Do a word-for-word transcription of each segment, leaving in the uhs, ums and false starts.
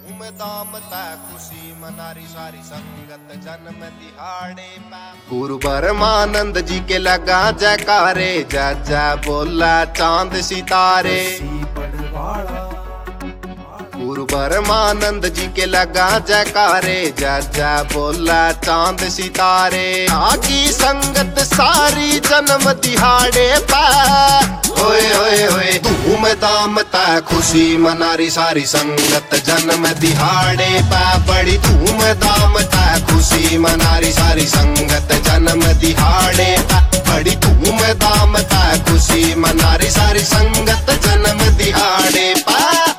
धूमधाम ता खुशी मनारी सारी संगत जन्म दिहाड़े पा। गुरु परमानंद जी के लगा जयकारे, जय जय बोला चांद सितारे। गुरु परमानंद जी के लगा जयकारे, जय जय बोला चांद सितारे। आगी संगत सारी जन्म दिहाड़े पा। ओए ओए ओए धूमधाम ता खुशी मनारी सारी संगत जन्म दिहाड़े पा। बड़ी धूमधाम ता खुशी मनारी सारी संगत जन्म दिहाड़े पा। बड़ी धूमधाम ता खुशी मनारी सारी संगत जन्म दिहाड़े पा।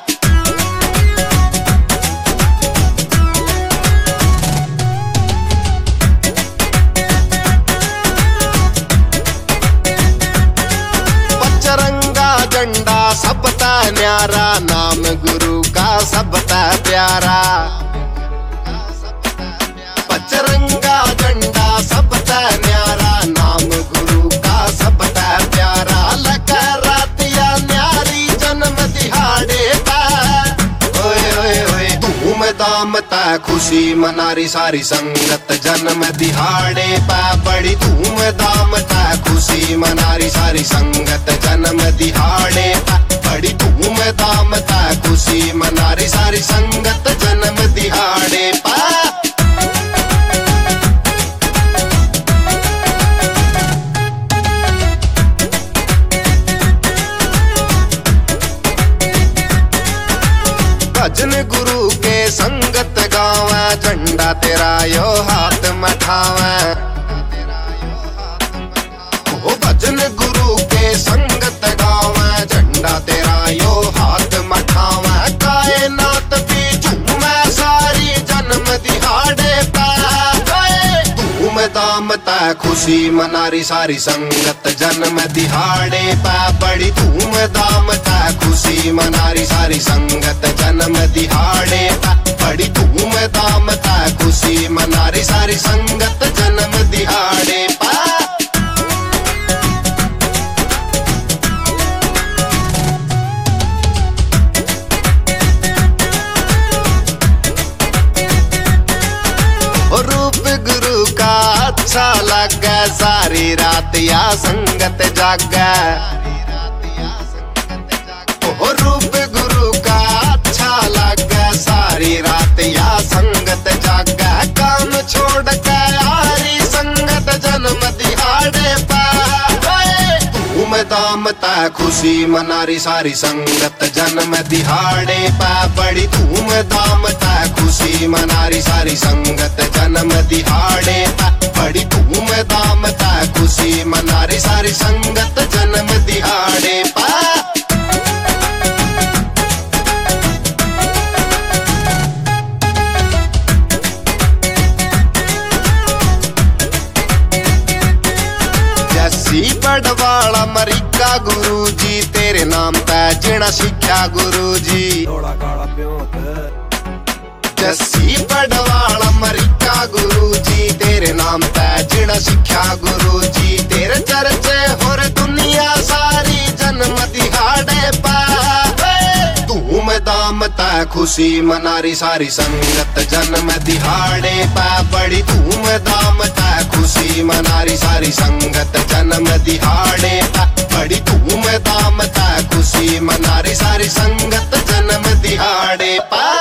झंडा सबता न्यारा, नाम गुरु का सबता प्यारा। पचरंगा झंडा सबता न्यारा, नाम गुरु का सबता प्यारा। लगा रातिया न्यारी जन्म दिहाड़े पा। ओए ओए ओए धूमधाम ता खुशी मनारी सारी संगत जन्म दिहाड़े पा। बड़ी धूमधाम ता खुशी मनारी सारी संगत जन्म दिहाड़े पा। बड़ी धूमधाम ता खुशी मनारी सारी संगत जन्म दिहाड़े पा। भजन गुरु के संगत गावा, झंडा तेरा यो हाथ मठावा। ओ भजन गुरु के संगत गावा, झंडा तेरा यो हाथ मठावा। कायनात भी झूमे सारी जन्म दिहाड़े पा। धूमधाम ता खुशी मनारी सारी संगत जन्म दिहाड़े पा। बड़ी धूमधाम ता खुशी मनारी सारी संगत जन्म दिहाड़े पा। बड़ी धूमधाम ता खुशी मनारी सारी संगत जन्म दिहाड़े पा। रूप गुरु का अच्छा लगा, सारी रात या संगत जागा। ओ रूप गुरु का अच्छा लगा, सारी रात या संगत जागा। काम छोड़ के यारी संगत जन्म दिहाड़े पा। धूमधाम ता खुशी मनारी सारी संगत जन्म दिहाड़े पा। बड़ी धूमधाम ता खुशी मनारी सारी संगत जन्म दिहाड़े पा। बड़ी धूमधाम ता खुशी मनारी सारी संगत जन्म दिहाड़े पा। जस्सी बड़वाड़ा मरिका गुरु जी, तेरे नाम ता जिना शिक्षा गुरु जी। जस्सी बड़वाड़ा मरिका गुरु जी, तेरे नाम ता जिना शिक्षा गुरु जी। तेरे चर्चे होर दुनिया सारी जन्म दिहाड़े पा। धूमधाम ता खुशी मनारी सारी संगत जन्म दिहाड़े पा। बड़ी धूमधाम ता खुशी मनारी सारी संगत जन्म दिहाड़े पा। बड़ी धूमधाम ता खुशी मनारी सारी संगत जन्म दिहाड़े पा।